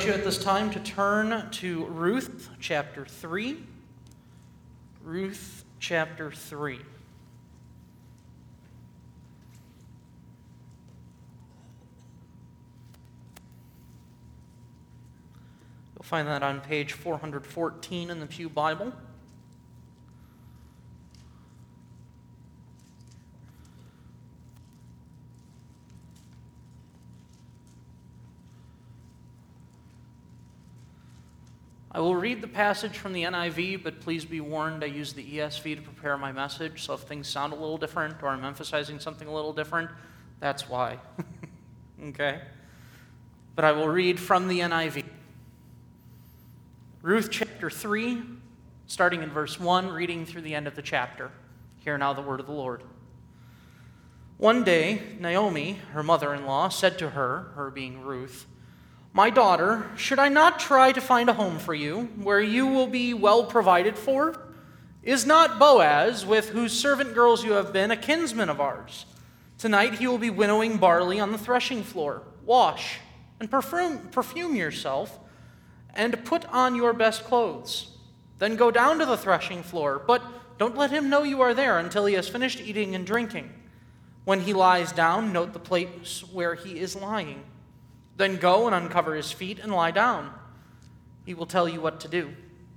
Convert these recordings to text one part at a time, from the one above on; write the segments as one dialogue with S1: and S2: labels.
S1: invite you at this time to turn to Ruth chapter 3. Ruth chapter 3. You'll find that on page 414 in the Pew Bible. I will read the passage from the NIV, but please be warned I use the ESV to prepare my message, so if things sound a little different or I'm emphasizing something a little different, that's why. Okay? But I will read from the NIV. Ruth chapter 3, starting in verse 1, reading through the end of the chapter. Hear now the word of the Lord. One day, Naomi, her mother-in-law, said to her, her being Ruth, "My daughter, should I not try to find a home for you, where you will be well provided for? Is not Boaz, with whose servant girls you have been, a kinsman of ours? Tonight he will be winnowing barley on the threshing floor. Wash and perfume yourself, and put on your best clothes. Then go down to the threshing floor, but don't let him know you are there until he has finished eating and drinking. When he lies down, note the place where he is lying. Then go and uncover his feet and lie down. He will tell you what to do."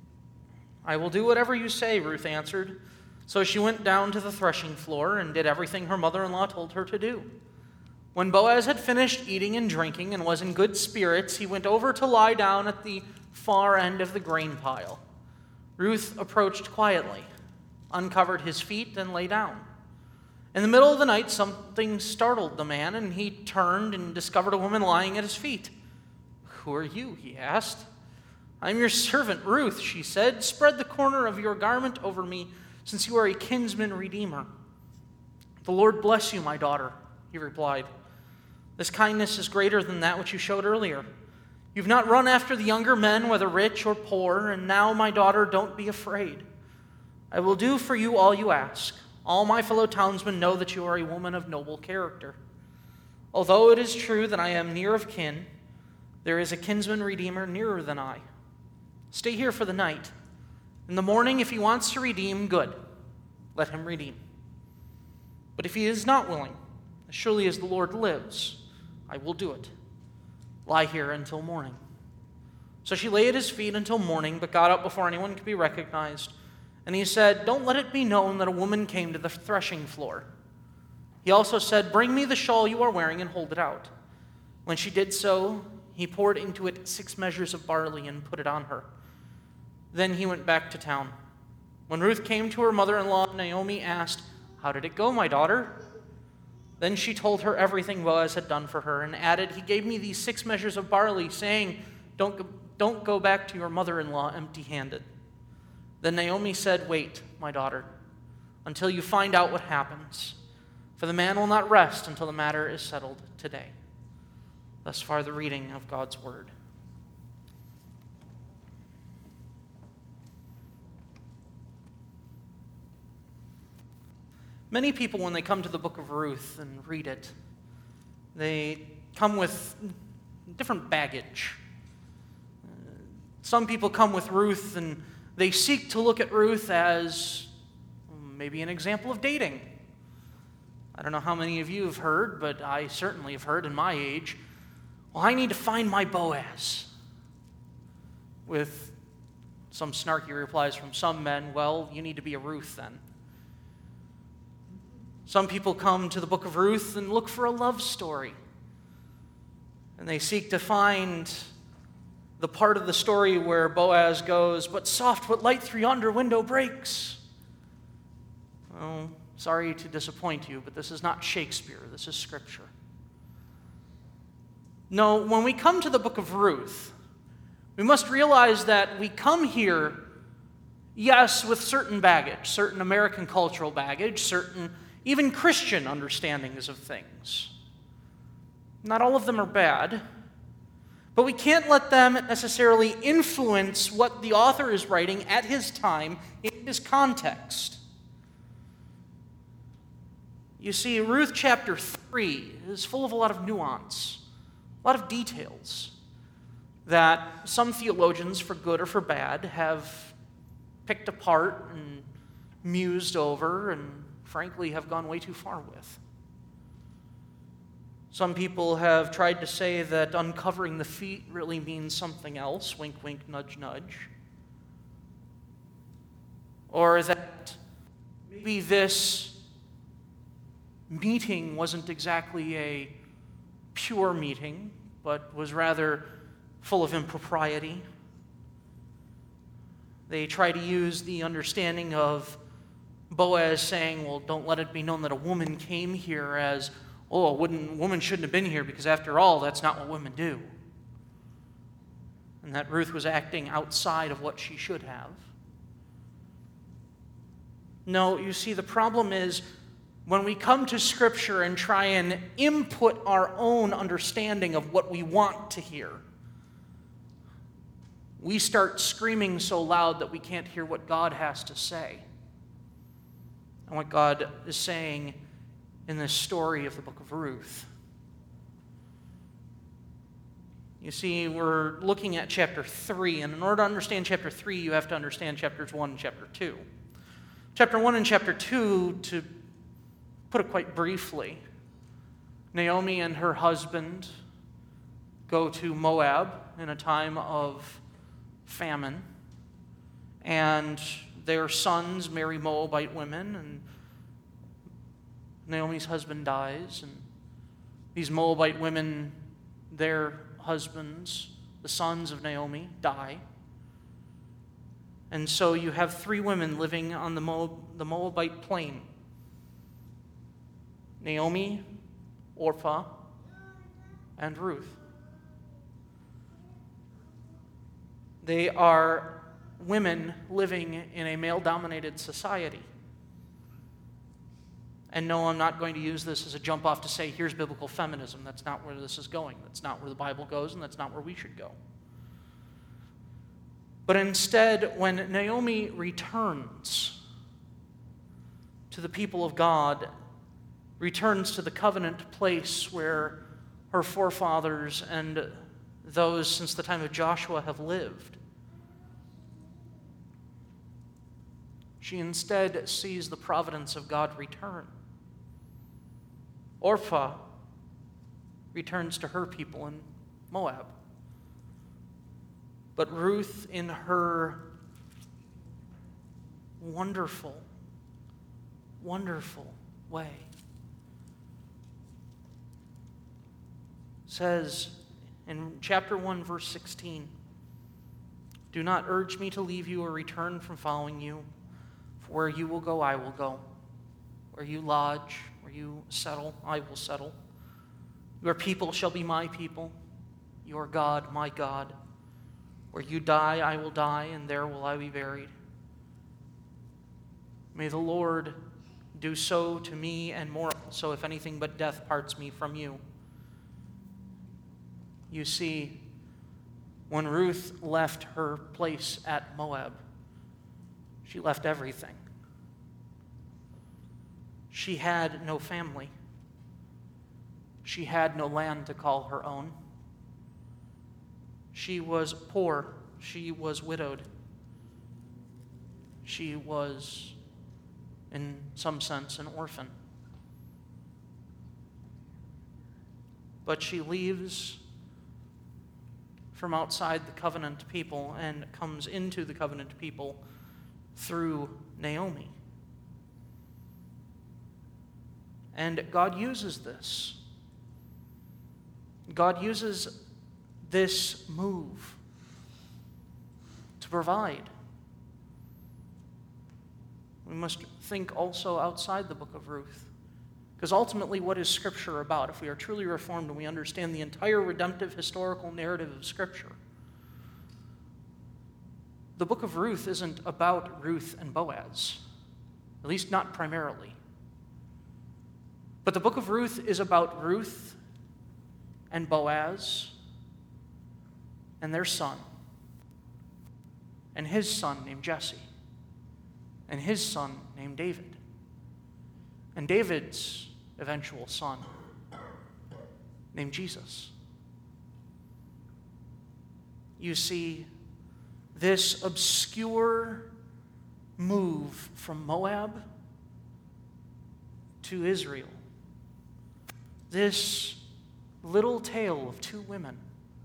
S1: "I will do whatever you say," Ruth answered. So she went down to the threshing floor and did everything her mother-in-law told her to do. When Boaz had finished eating and drinking and was in good spirits, he went over to lie down at the far end of the grain pile. Ruth approached quietly, uncovered his feet, and lay down. In the middle of the night, something startled the man, and he turned and discovered a woman lying at his feet. "Who are you?" he asked. "I am your servant Ruth," she said. "Spread the corner of your garment over me, since you are a kinsman redeemer." "The Lord bless you, my daughter," he replied. "This kindness is greater than that which you showed earlier. You've not run after the younger men, whether rich or poor, and now, my daughter, don't be afraid. I will do for you all you ask. All my fellow townsmen know that you are a woman of noble character. Although it is true that I am near of kin, there is a kinsman redeemer nearer than I. Stay here for the night. In the morning, if he wants to redeem, good. Let him redeem. But if he is not willing, as surely as the Lord lives, I will do it. Lie here until morning." So she lay at his feet until morning, but got up before anyone could be recognized. And he said, "Don't let it be known that a woman came to the threshing floor." He also said, "Bring me the shawl you are wearing and hold it out." When she did so, he poured into it 6 measures of barley and put it on her. Then he went back to town. When Ruth came to her mother-in-law, Naomi asked, "How did it go, my daughter?" Then she told her everything Boaz had done for her, and added, "He gave me these 6 measures of barley, saying, 'Don't go back to your mother-in-law empty-handed.'" Then Naomi said, "Wait, my daughter, until you find out what happens, for the man will not rest until the matter is settled today." Thus far the reading of God's word. Many people, when they come to the book of Ruth and read it, they come with different baggage. Some people come with Ruth and they seek to look at Ruth as maybe an example of dating. I don't know how many of you have heard, but I certainly have heard in my age, "Well, I need to find my Boaz." With some snarky replies from some men, "Well, you need to be a Ruth then." Some people come to the book of Ruth and look for a love story. And they seek to find the part of the story where Boaz goes, "But soft, what light through yonder window breaks." Well, sorry to disappoint you, but this is not Shakespeare. This is Scripture. No, when we come to the book of Ruth, we must realize that we come here, yes, with certain baggage, certain American cultural baggage, certain even Christian understandings of things. Not all of them are bad, but we can't let them necessarily influence what the author is writing at his time in his context. You see, Ruth chapter 3 is full of a lot of nuance, a lot of details. that some theologians, for good or for bad, have picked apart and mused over and frankly have gone way too far with. Some people have tried to say that uncovering the feet really means something else, wink, wink, nudge, nudge. Or that maybe this meeting wasn't exactly a pure meeting, but was rather full of impropriety. They try to use the understanding of Boaz saying, well, don't let it be known that a woman came here as, oh, a woman shouldn't have been here because after all, that's not what women do. And that Ruth was acting outside of what she should have. No, you see, the problem is when we come to Scripture and try and input our own understanding of what we want to hear, we start screaming so loud that we can't hear what God has to say. And what God is saying in this story of the book of Ruth. You see, we're looking at chapter 3, and in order to understand chapter 3, you have to understand chapters 1 and chapter 2. Chapter 1 and chapter 2, to put it quite briefly, Naomi and her husband go to Moab in a time of famine, and their sons marry Moabite women, and Naomi's husband dies, and these Moabite women, their husbands, the sons of Naomi, die. And so you have 3 women living on the Moabite plain: Naomi, Orpah, and Ruth. They are women living in a male-dominated society. And no, I'm not going to use this as a jump off to say, here's biblical feminism. That's not where this is going. That's not where the Bible goes, and that's not where we should go. But instead, when Naomi returns to the people of God, returns to the covenant place where her forefathers and those since the time of Joshua have lived, she instead sees the providence of God return. Orpah returns to her people in Moab. But Ruth, in her wonderful, wonderful way, says in chapter 1, verse 16, "Do not urge me to leave you or return from following you. For where you will go, I will go. Where you lodge, where you settle, I will settle. Your people shall be my people, your God, my God. Where you die, I will die, and there will I be buried. May the Lord do so to me and more so, if anything but death parts me from you." You see, when Ruth left her place at Moab, she left everything. She had no family. She had no land to call her own. She was poor. She was widowed. She was, in some sense, an orphan. But she leaves from outside the covenant people and comes into the covenant people through Naomi. And God uses this. God uses this move to provide. We must think also outside the book of Ruth. Because ultimately, what is Scripture about? If we are truly reformed and we understand the entire redemptive historical narrative of Scripture, the book of Ruth isn't about Ruth and Boaz, at least not primarily. But the book of Ruth is about Ruth and Boaz and their son, and his son named Jesse, and his son named David, and David's eventual son named Jesus. you see this obscure move from Moab to Israel. This little tale of two women,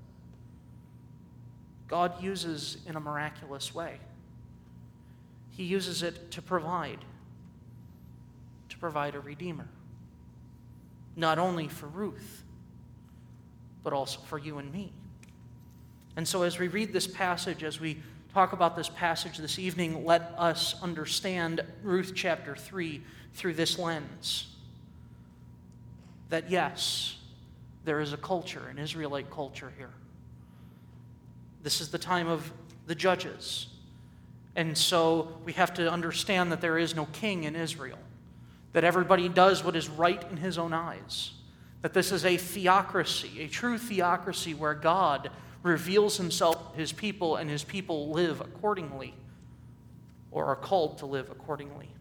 S1: God uses in a miraculous way. He uses it to provide a redeemer. Not only for Ruth, but also for you and me. And so as we read this passage, as we talk about this passage this evening, let us understand Ruth chapter 3 through this lens. That yes, there is a culture, an Israelite culture here. This is the time of the judges. And so we have to understand that there is no king in Israel. That everybody does what is right in his own eyes. That this is a theocracy, a true theocracy where God reveals himself to his people and his people live accordingly, or are called to live accordingly.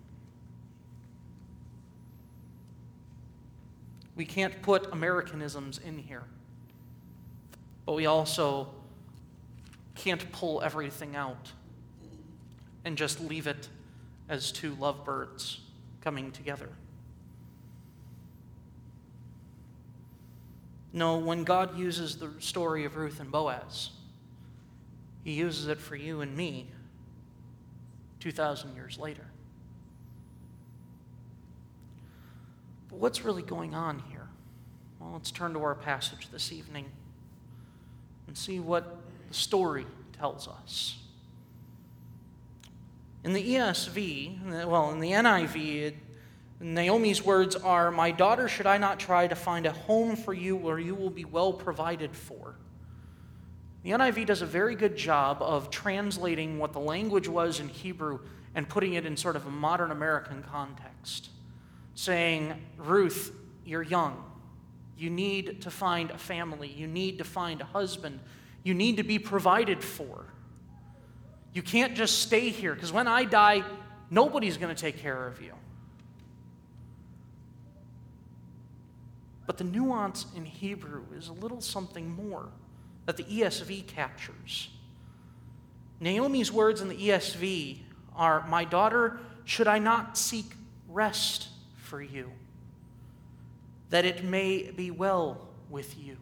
S1: We can't put Americanisms in here, but we also can't pull everything out and just leave it as two lovebirds coming together. No, when God uses the story of Ruth and Boaz, he uses it for you and me 2,000 years later. But what's really going on here? Well, let's turn to our passage this evening and see what the story tells us. In the ESV, well, in the NIV, Naomi's words are, "My daughter, should I not try to find a home for you where you will be well provided for?" The NIV does a very good job of translating what the language was in Hebrew and putting it in sort of a modern American context. Saying, Ruth, you're young. You need to find a family. You need to find a husband. You need to be provided for. You can't just stay here, because when I die, nobody's going to take care of you. But the nuance in Hebrew is a little something more that the ESV captures. Naomi's words in the ESV are, "My daughter, should I not seek rest for you, that it may be well with you?"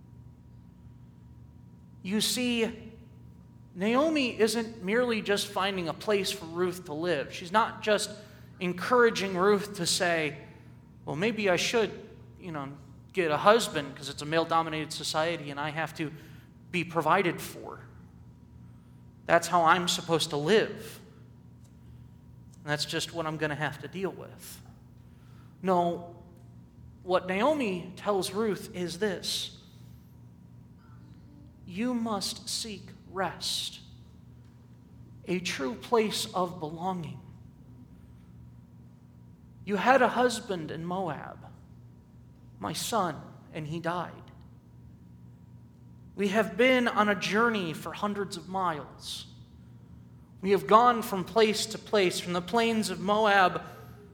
S1: You see, Naomi isn't merely just finding a place for Ruth to live. She's not just encouraging Ruth to say, well, maybe I should, get a husband because it's a male-dominated society and I have to be provided for. That's how I'm supposed to live. And that's just what I'm going to have to deal with. No, what Naomi tells Ruth is this: you must seek rest, a true place of belonging. You had a husband in Moab, my son, and he died. We have been on a journey for hundreds of miles. We have gone from place to place, from the plains of Moab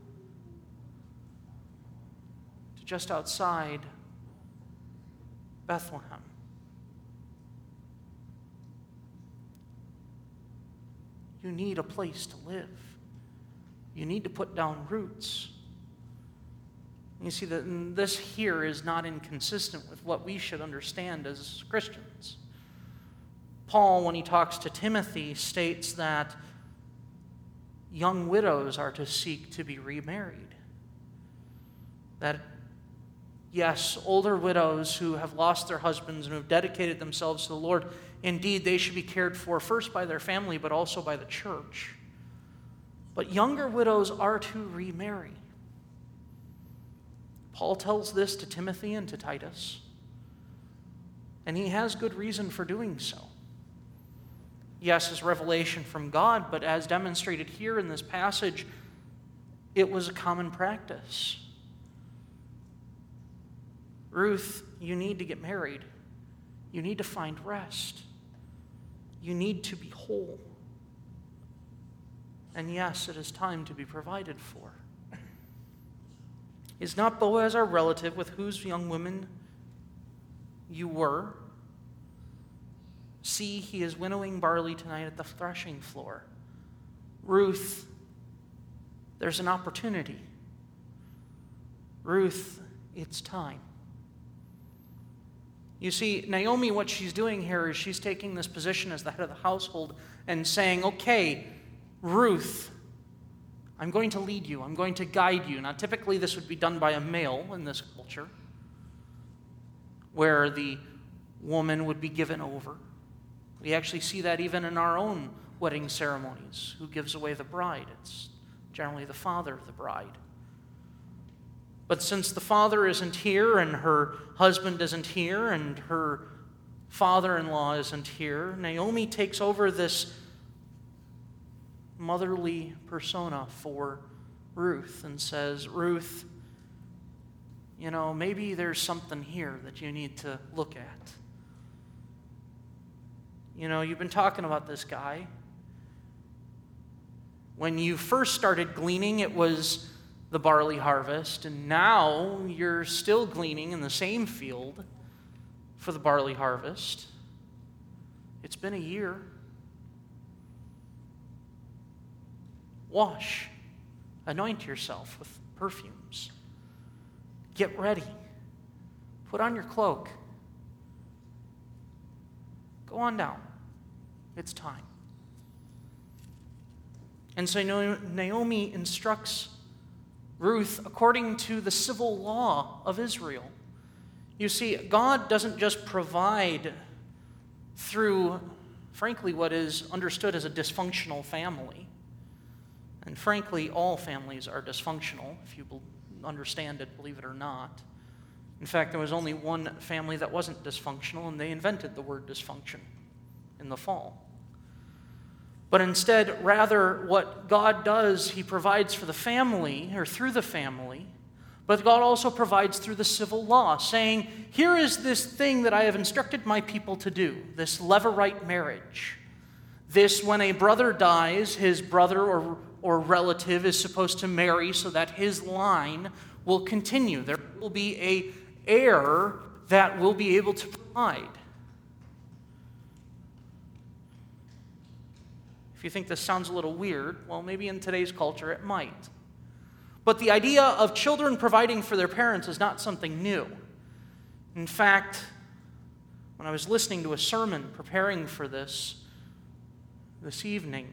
S1: to just outside Bethlehem. You need a place to live. You need to put down roots. You see that this here is not inconsistent with what we should understand as Christians. Paul, when he talks to Timothy, states that young widows are to seek to be remarried. That, yes, older widows who have lost their husbands and who have dedicated themselves to the Lord, indeed, they should be cared for first by their family, but also by the church. But younger widows are to remarry. Paul tells this to Timothy and to Titus, and he has good reason for doing so. Yes, it's revelation from God, but as demonstrated here in this passage, it was a common practice. Ruth, you need to get married. You need to find rest. You need to be whole. And yes, it is time to be provided for. Is not Boaz our relative with whose young women you were? See, he is winnowing barley tonight at the threshing floor. Ruth, there's an opportunity. Ruth, it's time. You see, Naomi, what she's doing here is she's taking this position as the head of the household and saying, okay, Ruth, I'm going to lead you. I'm going to guide you. Now, typically this would be done by a male in this culture, where the woman would be given over. We actually see that even in our own wedding ceremonies. Who gives away the bride? It's generally the father of the bride. But since the father isn't here and her husband isn't here and her father-in-law isn't here, Naomi takes over this motherly persona for Ruth and says, Ruth, maybe there's something here that you need to look at. You've been talking about this guy. When you first started gleaning, it was the barley harvest, and now you're still gleaning in the same field for the barley harvest. It's been a year. Wash, anoint yourself with perfumes. Get ready. Put on your cloak. Go on down. It's time. And so Naomi instructs Ruth according to the civil law of Israel. You see, God doesn't just provide through, frankly, what is understood as a dysfunctional family. And frankly, all families are dysfunctional, if you understand it, believe it or not. In fact, there was only one family that wasn't dysfunctional, and they invented the word dysfunction in the fall. But instead, rather, what God does, he provides for the family, or through the family, but God also provides through the civil law, saying, here is this thing that I have instructed my people to do, this levirate marriage. This, when a brother dies, his brother or relative is supposed to marry so that his line will continue. There will be an heir that will be able to provide. If you think this sounds a little weird, well, maybe in today's culture it might. But the idea of children providing for their parents is not something new. In fact, when I was listening to a sermon preparing for this evening,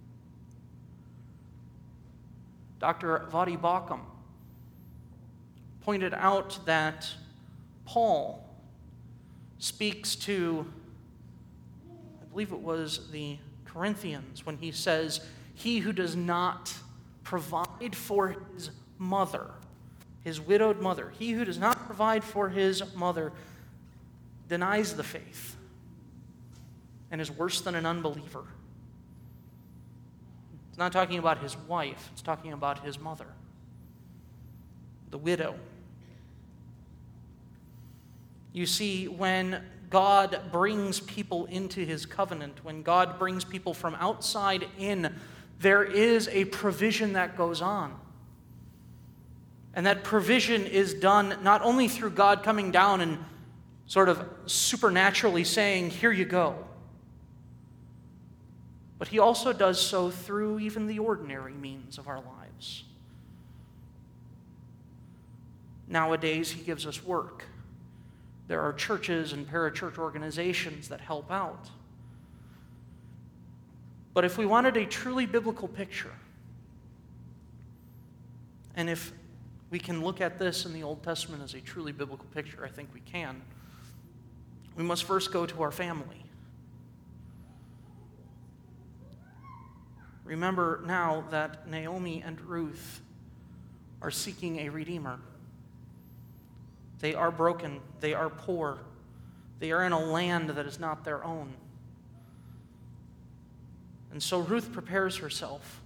S1: Dr. Vadi Bakum pointed out that Paul speaks to, I believe it was the Corinthians, when he says, he who does not provide for his mother, his widowed mother, he who does not provide for his mother denies the faith and is worse than an unbeliever. It's not talking about his wife, it's talking about his mother, the widow. You see, when God brings people into his covenant, when God brings people from outside in, there is a provision that goes on. And that provision is done not only through God coming down and sort of supernaturally saying, here you go, but he also does so through even the ordinary means of our lives. Nowadays, he gives us work. There are churches and parachurch organizations that help out. But if we wanted a truly biblical picture, and if we can look at this in the Old Testament as a truly biblical picture, I think we can, we must first go to our family. Remember now that Naomi and Ruth are seeking a redeemer. They are broken. They are poor. They are in a land that is not their own. And so Ruth prepares herself.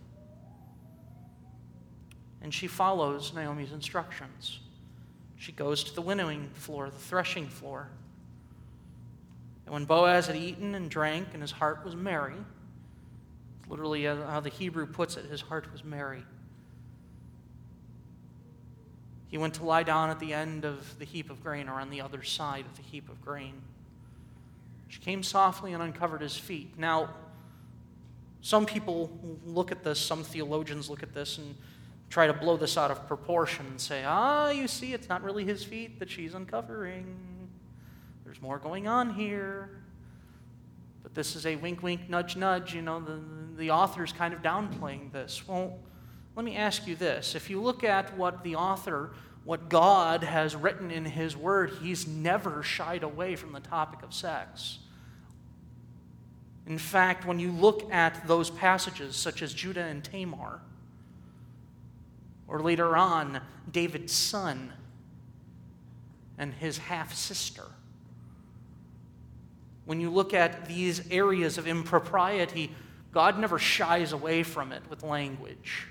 S1: And she follows Naomi's instructions. She goes to the winnowing floor, the threshing floor. And when Boaz had eaten and drank and his heart was merry, literally how the Hebrew puts it, his heart was merry, he went to lie down at the end of the heap of grain, or on the other side of the heap of grain. She came softly and uncovered his feet. Now, some people look at this, some theologians look at this and try to blow this out of proportion and say, you see, it's not really his feet that she's uncovering. There's more going on here. But this is a wink, wink, nudge, nudge. The author's kind of downplaying this. Well, let me ask you this. If you look at what God has written in his word, he's never shied away from the topic of sex. In fact, when you look at those passages, such as Judah and Tamar, or later on, David's son and his half-sister, when you look at these areas of impropriety, God never shies away from it with language.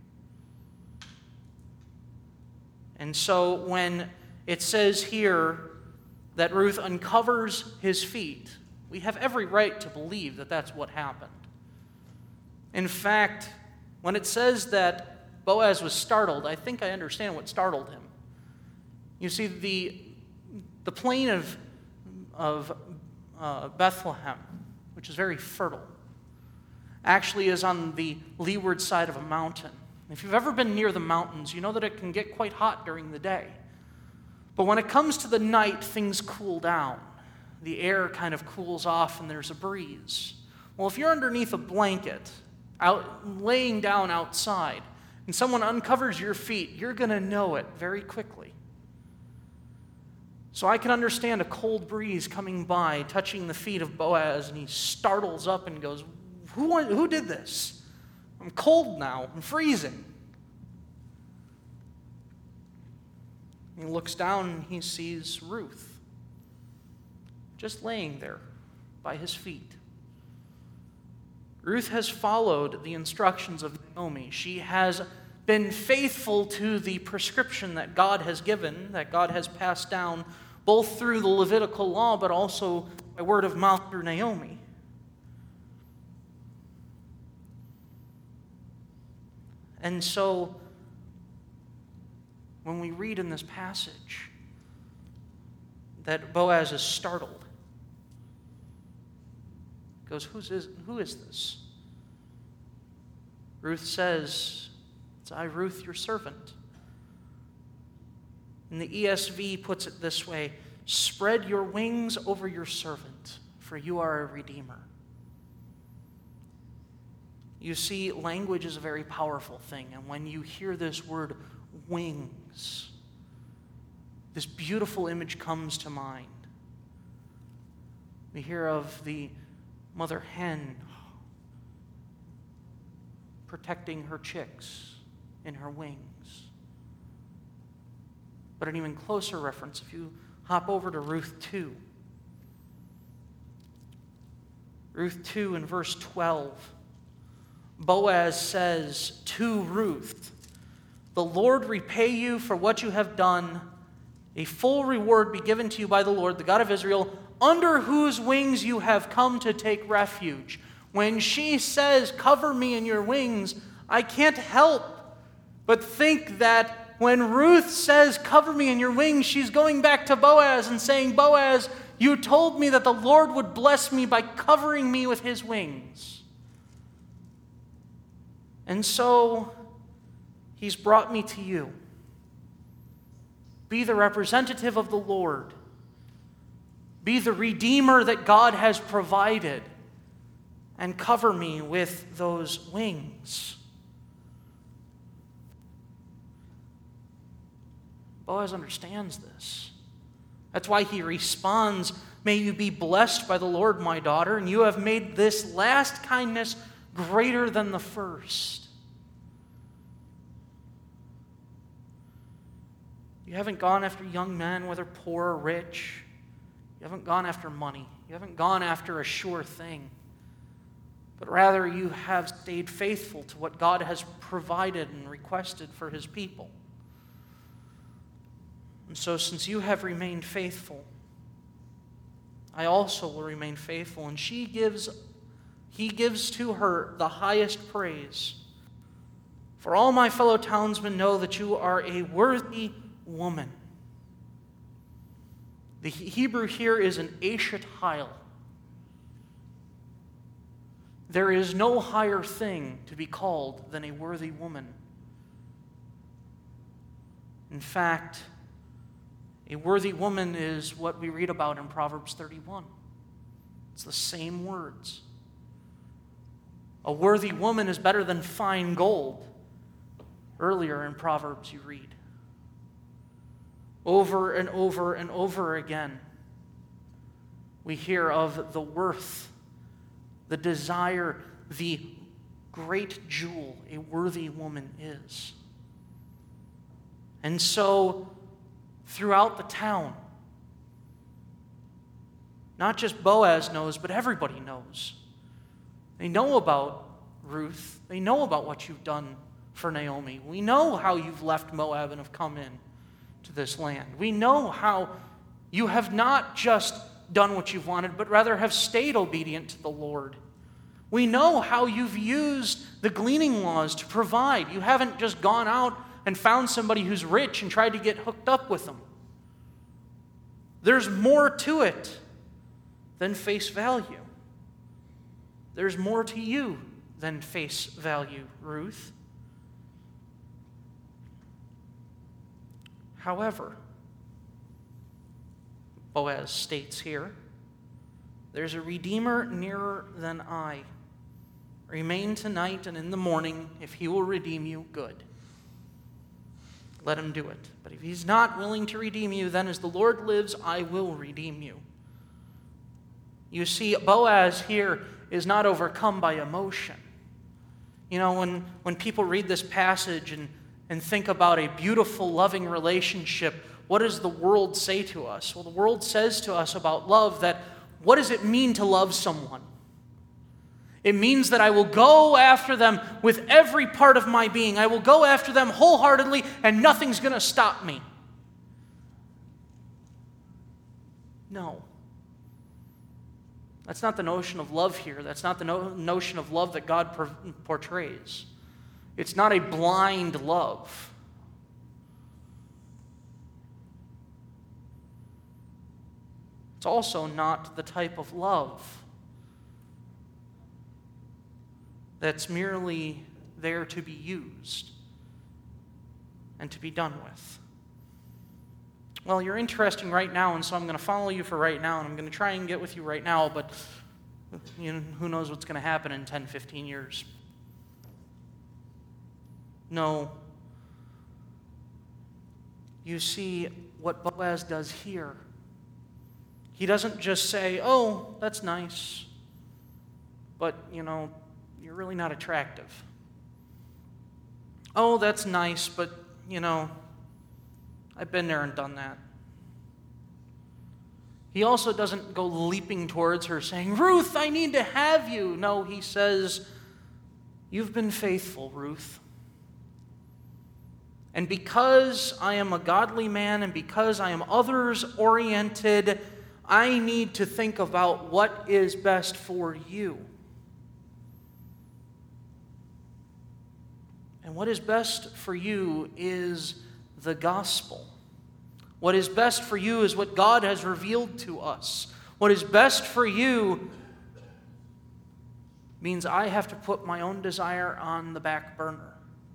S1: And so when it says here that Ruth uncovers his feet, we have every right to believe that that's what happened. In fact, when it says that Boaz was startled, I think I understand what startled him. You see, the plain of Bethlehem, which is very fertile, actually is on the leeward side of a mountain. If you've ever been near the mountains, you know that it can get quite hot during the day. But when it comes to the night, things cool down. The air kind of cools off and there's a breeze. Well, if you're underneath a blanket, laying down outside, and someone uncovers your feet, you're going to know it very quickly. So I can understand a cold breeze coming by, touching the feet of Boaz, and he startles up and goes, Who did this? I'm cold now. I'm freezing. He looks down and he sees Ruth just laying there by his feet. Ruth has followed the instructions of Naomi. She has been faithful to the prescription that God has given, that God has passed down, both through the Levitical law, but also by word of mouth through Naomi. And so, when we read in this passage that Boaz is startled, goes, who is this? Ruth says, It's I, Ruth, your servant. And the ESV puts it this way, spread your wings over your servant, for you are a redeemer. You see, language is a very powerful thing, and when you hear this word wings, this beautiful image comes to mind. We hear of the mother hen protecting her chicks in her wings. But an even closer reference, if you hop over to Ruth 2. Ruth 2 in verse 12. Boaz says to Ruth, the Lord repay you for what you have done. A full reward be given to you by the Lord, the God of Israel, under whose wings you have come to take refuge. When she says, cover me in your wings, I can't help but think that when Ruth says, cover me in your wings, she's going back to Boaz and saying, Boaz, you told me that the Lord would bless me by covering me with his wings. And so, he's brought me to you. Be the representative of the Lord. Be the redeemer that God has provided. And cover me with those wings. Boaz understands this. That's why he responds, may you be blessed by the Lord, my daughter, and you have made this last kindness greater than the first. You haven't gone after young men, whether poor or rich. You haven't gone after money. You haven't gone after a sure thing. But rather you have stayed faithful to what God has provided and requested for his people. And so since you have remained faithful, I also will remain faithful. And he gives to her the highest praise. For all my fellow townsmen know that you are a worthy woman. The Hebrew here is an Ashet Hile. there is no higher thing to be called than a worthy woman. In fact, a worthy woman is what we read about in Proverbs 31. It's the same words. A worthy woman is better than fine gold. Earlier in Proverbs you read. Over and over and over again, we hear of the worth, the desire, the great jewel a worthy woman is. And so, throughout the town, not just Boaz knows, but everybody knows. They know about Ruth. They know about what you've done for Naomi. We know how you've left Moab and have come in to this land. We know how you have not just done what you've wanted, but rather have stayed obedient to the Lord. We know how you've used the gleaning laws to provide. You haven't just gone out and found somebody who's rich and tried to get hooked up with them. There's more to it than face value. There's more to you than face value, Ruth. However, Boaz states here, there's a Redeemer nearer than I. Remain tonight, and in the morning, if he will redeem you, good. Let him do it. But if he's not willing to redeem you, then as the Lord lives, I will redeem you. You see, Boaz here is not overcome by emotion. You know, when people read this passage and think about a beautiful, loving relationship, what does the world say to us? Well, the world says to us about love that, what does it mean to love someone? It means that I will go after them with every part of my being. I will go after them wholeheartedly, and nothing's going to stop me. No. That's not the notion of love here. That's not the notion of love that God portrays. It's not a blind love. It's also not the type of love that's merely there to be used and to be done with. Well, you're interesting right now, and so I'm going to follow you for right now, and I'm going to try and get with you right now, but who knows what's going to happen in 10, 15 years. No. You see what Boaz does here. He doesn't just say, oh, that's nice, but, you're really not attractive. Oh, that's nice, but, I've been there and done that. He also doesn't go leaping towards her saying, Ruth, I need to have you. No, he says, you've been faithful, Ruth. And because I am a godly man and because I am others-oriented, I need to think about what is best for you. And what is best for you is the gospel. What is best for you is what God has revealed to us. What is best for you means I have to put my own desire on the back burner.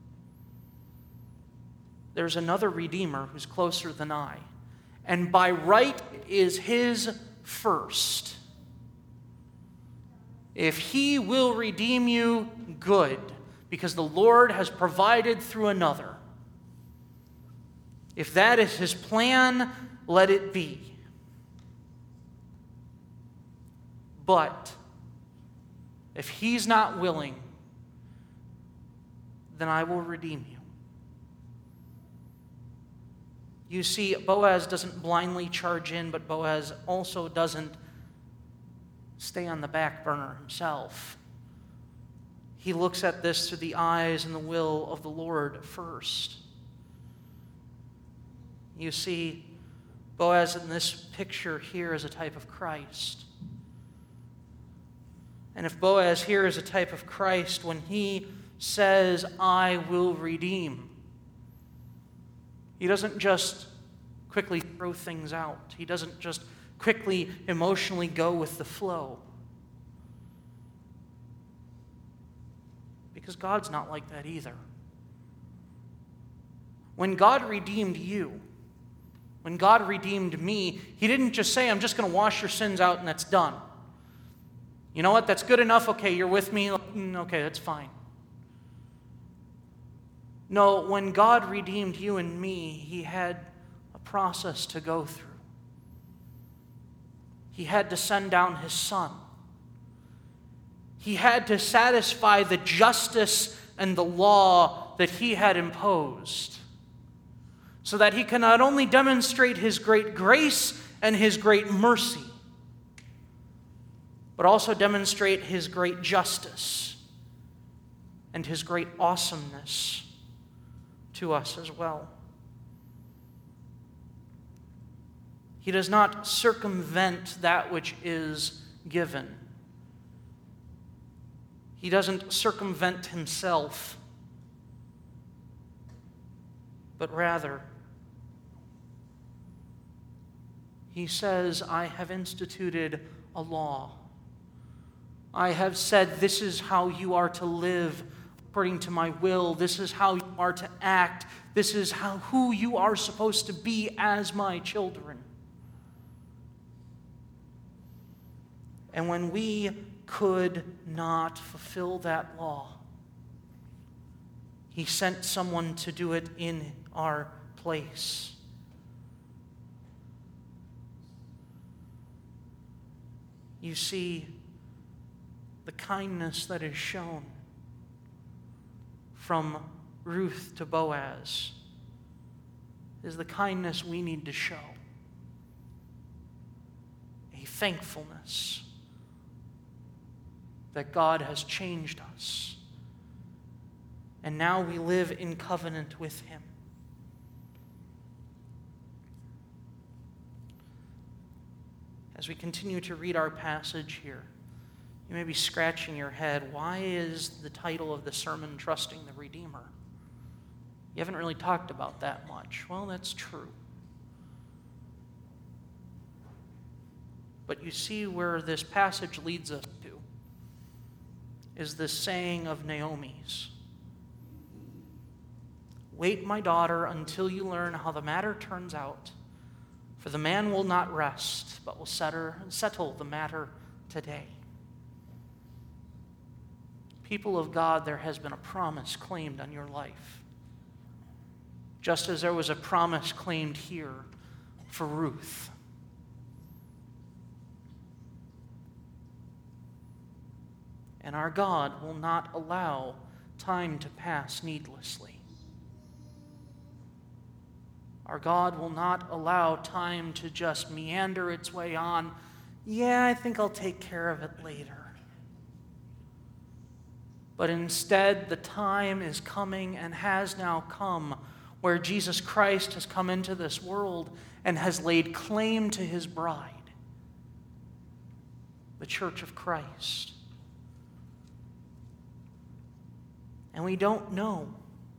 S1: There's another Redeemer who's closer than I. And by right is his first. If he will redeem you, good, because the Lord has provided through another. If that is his plan, let it be. But if he's not willing, then I will redeem you. You see, Boaz doesn't blindly charge in, but Boaz also doesn't stay on the back burner himself. He looks at this through the eyes and the will of the Lord first. You see, Boaz in this picture here is a type of Christ. And if Boaz here is a type of Christ, when he says, I will redeem, he doesn't just quickly throw things out. He doesn't just quickly emotionally go with the flow. Because God's not like that either. When God redeemed you, when God redeemed me, He didn't just say, I'm just going to wash your sins out and that's done. You know what? That's good enough. Okay, you're with me. Okay, that's fine. No, when God redeemed you and me, He had a process to go through. He had to send down His Son. He had to satisfy the justice and the law that He had imposed, so that He can not only demonstrate His great grace and His great mercy, but also demonstrate His great justice and His great awesomeness to us as well. He does not circumvent that which is given. He doesn't circumvent Himself, but rather, He says, I have instituted a law. I have said this is how you are to live according to my will. This is how you are to act. This is who you are supposed to be as my children. And when we could not fulfill that law, He sent someone to do it in our place. You see, the kindness that is shown from Ruth to Boaz is the kindness we need to show. A thankfulness that God has changed us, and now we live in covenant with Him. As we continue to read our passage here, you may be scratching your head. Why is the title of the sermon Trusting the Redeemer? You haven't really talked about that much. Well, that's true. But you see where this passage leads us to is this saying of Naomi's. Wait, my daughter, until you learn how the matter turns out. For the man will not rest, but will settle the matter today. People of God, there has been a promise claimed on your life. Just as there was a promise claimed here for Ruth. And our God will not allow time to pass needlessly. Our God will not allow time to just meander its way on. Yeah, I think I'll take care of it later. But instead, the time is coming and has now come where Jesus Christ has come into this world and has laid claim to His bride, the Church of Christ. And we don't know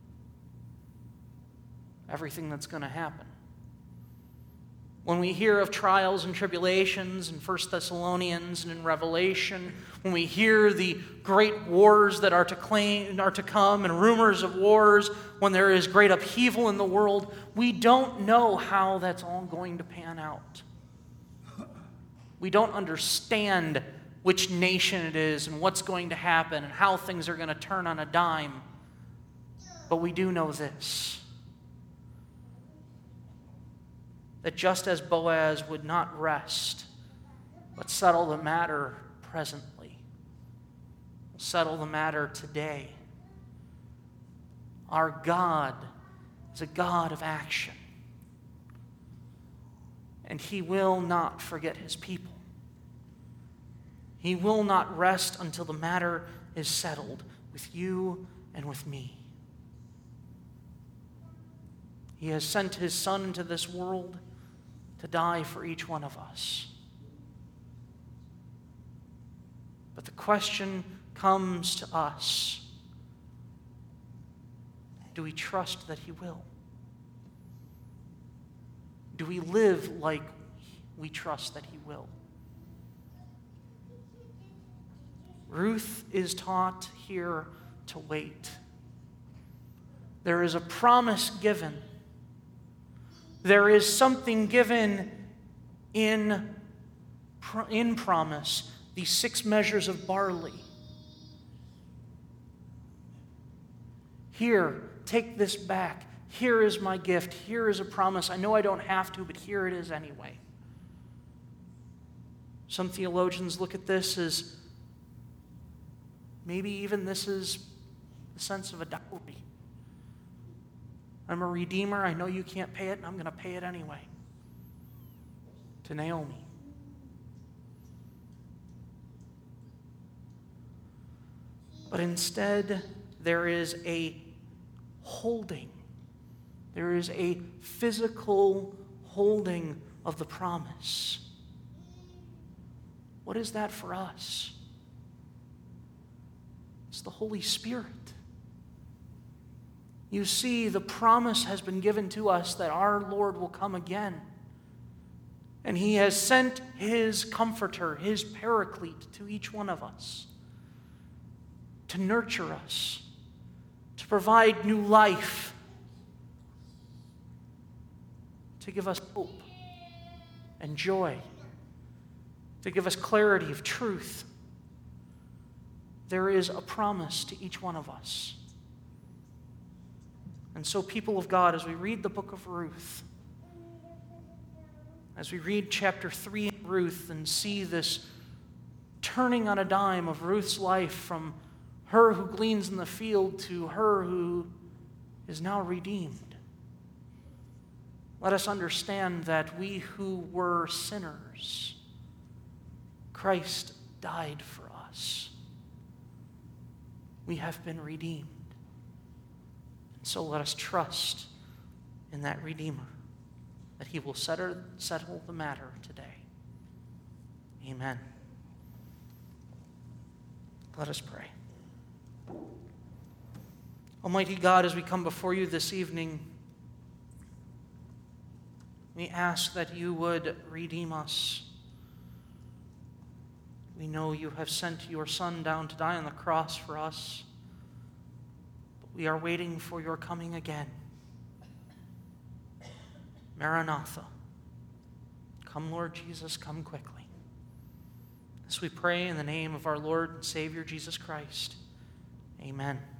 S1: everything that's going to happen. When we hear of trials and tribulations in 1 Thessalonians and in Revelation, when we hear the great wars that are to come and rumors of wars, when there is great upheaval in the world, we don't know how that's all going to pan out. We don't understand which nation it is and what's going to happen and how things are going to turn on a dime. But we do know this, that just as Boaz would not rest, but settle the matter presently, settle the matter today, our God is a God of action. And He will not forget His people. He will not rest until the matter is settled with you and with me. He has sent His Son into this world to die for each one of us. But the question comes to us, do we trust that He will? Do we live like we trust that He will? Ruth is taught here to wait. There is a promise given. There is something given in promise, these 6 measures of barley. Here, take this back. Here is my gift. Here is a promise. I know I don't have to, but here it is anyway. Some theologians look at this as maybe even this is the sense of a dowry. I'm a redeemer. I know you can't pay it, and I'm going to pay it anyway. To Naomi. But instead, there is a holding. There is a physical holding of the promise. What is that for us? It's the Holy Spirit. You see, the promise has been given to us that our Lord will come again. And He has sent His Comforter, His Paraclete, to each one of us to nurture us, to provide new life, to give us hope and joy, to give us clarity of truth. There is a promise to each one of us. And so, people of God, as we read the book of Ruth, as we read chapter 3 in Ruth and see this turning on a dime of Ruth's life from her who gleans in the field to her who is now redeemed, let us understand that we who were sinners, Christ died for us. We have been redeemed. And so let us trust in that Redeemer, that He will settle the matter today. Amen. Let us pray. Almighty God, as we come before you this evening, we ask that you would redeem us. We know you have sent your Son down to die on the cross for us, but we are waiting for your coming again. Maranatha. Come, Lord Jesus, come quickly. This we pray in the name of our Lord and Savior Jesus Christ. Amen.